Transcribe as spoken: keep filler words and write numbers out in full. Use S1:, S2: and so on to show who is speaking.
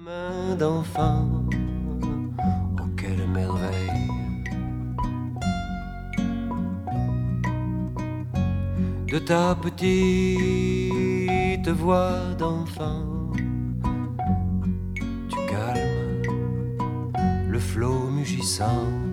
S1: Main d'enfant, oh quelle merveille. De ta petite voix d'enfant, tu calmes le flot mugissant